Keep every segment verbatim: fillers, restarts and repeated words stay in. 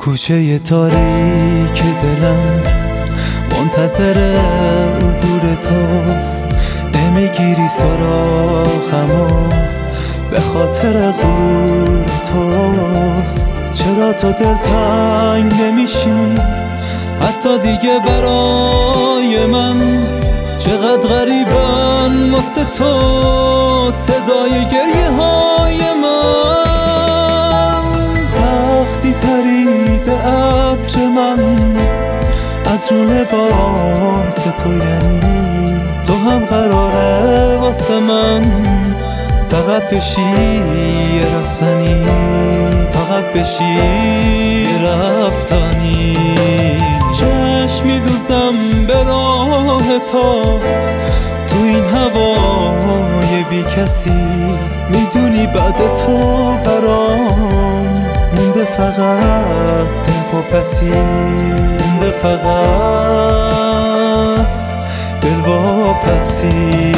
کوچه تاریک دلم منتظر عبور توست، نمیگیری سراغمو به خاطر غرور توست. چرا تو دلتنگ نمیشی حتی دیگه برای من؟ چقدر غریبن واسه تو صدای گریه های من. وقتی پرید عطر من از رو لباس تو، یعنی تو هم قراره واسه من فقط بشی رفتنی، فقط بشی رفتنی. چشم میدوزم به راه تو تو این هوای بی کسی، میدونی بعد تو برام مونده فقط دل و پسی، مونده فقط دل و پسی.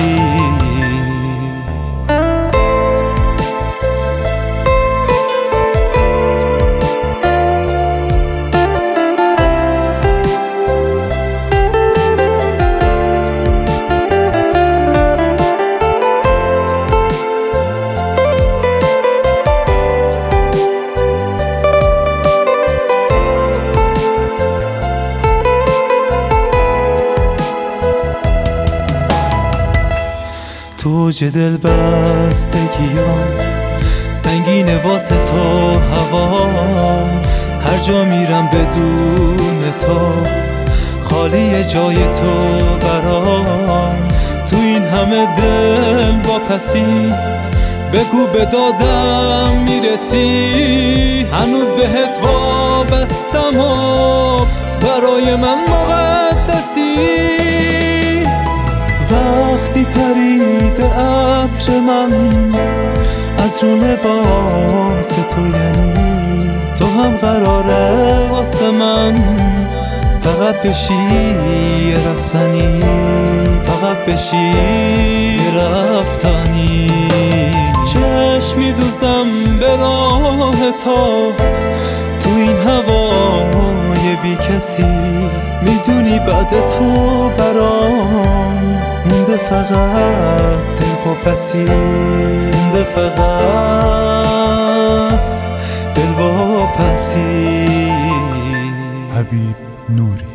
توج دل بستگیام سنگینه واسه تو هوام، هر جا میرم بدون تو خالی جای تو برام. تو این همه دل واپسی بگو به دادم میرسی، هنوز بهت وابستم و برای من مقدسی. وقتی پرید عطر من از رو لباس تو، یعنی تو هم قراره واسه من فقط بشی رفتنی، فقط بشی رفتنی. چشم میدوزم به راه تو تو این هوای بی کسی، میدونی بعد تو برام مونده فقط دل و پسی، مونده فقط دل و پسی. حبیب نوری.